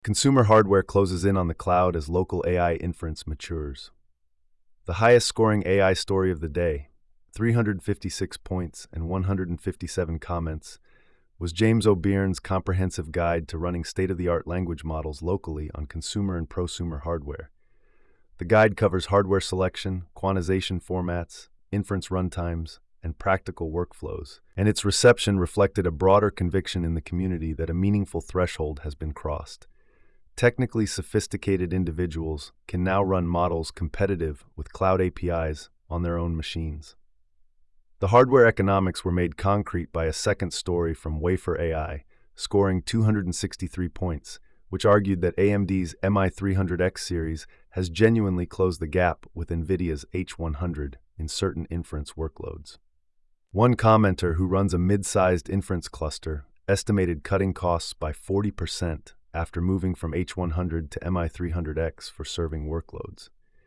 Consumer hardware closes in on the cloud as local AI inference matures. The highest scoring AI story of the day, 356 points and 157 comments, was James O'Beirne's comprehensive guide to running state-of-the-art language models locally on consumer and prosumer hardware. The guide covers hardware selection, quantization formats, inference runtimes, and practical workflows, and its reception reflected a broader conviction in the community that a meaningful threshold has been crossed. Technically sophisticated individuals can now run models competitive with cloud APIs on their own machines. The hardware economics were made concrete by a second story from Wafer AI, scoring 263 points, which argued that AMD's MI300X series has genuinely closed the gap with NVIDIA's H100 in certain inference workloads. One commenter who runs a mid-sized inference cluster estimated cutting costs by 40% after moving from H100 to MI300X for serving workloads.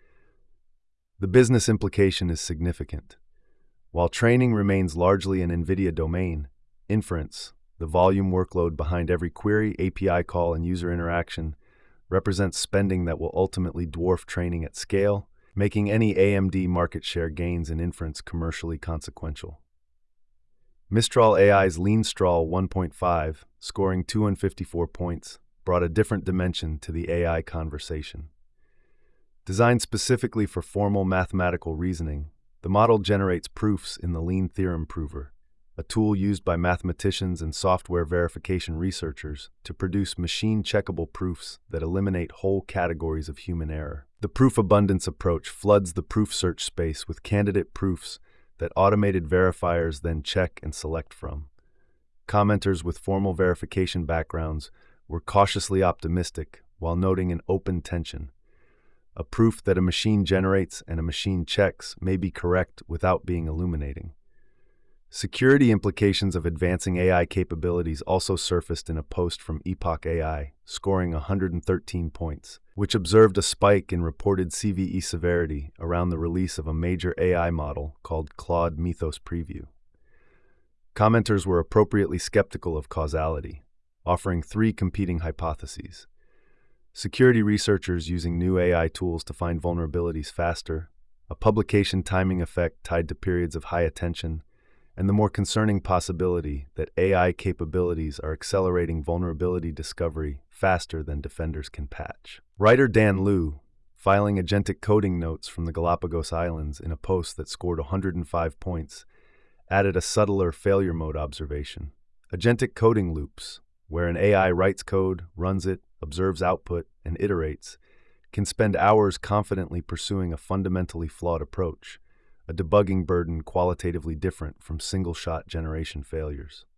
The business implication is significant. While training remains largely an NVIDIA domain, inference, the volume workload behind every query, API call, and user interaction, represents spending that will ultimately dwarf training at scale, making any AMD market share gains in inference commercially consequential. Mistral AI's Leanstral 1.5, scoring 254 points, brought a different dimension to the AI conversation. Designed specifically for formal mathematical reasoning, the model generates proofs in the Lean Theorem Prover, a tool used by mathematicians and software verification researchers to produce machine-checkable proofs that eliminate whole categories of human error. The proof abundance approach floods the proof search space with candidate proofs that automated verifiers then check and select from. Commenters with formal verification backgrounds were cautiously optimistic while noting an open tension. A proof that a machine generates and a machine checks may be correct without being illuminating. Security implications of advancing AI capabilities also surfaced in a post from Epoch AI, scoring 113 points, which observed a spike in reported CVE severity around the release of a major AI model called Claude Mythos Preview. Commenters were appropriately skeptical of causality, offering three competing hypotheses. Security researchers using new AI tools to find vulnerabilities faster, a publication timing effect tied to periods of high attention, and the more concerning possibility that AI capabilities are accelerating vulnerability discovery faster than defenders can patch. Writer Dan Liu, filing agentic coding notes from the Galapagos Islands in a post that scored 105 points, added a subtler failure mode observation. Agentic coding loops, where an AI writes code, runs it, observes output, and iterates, can spend hours confidently pursuing a fundamentally flawed approach, a debugging burden qualitatively different from single-shot generation failures.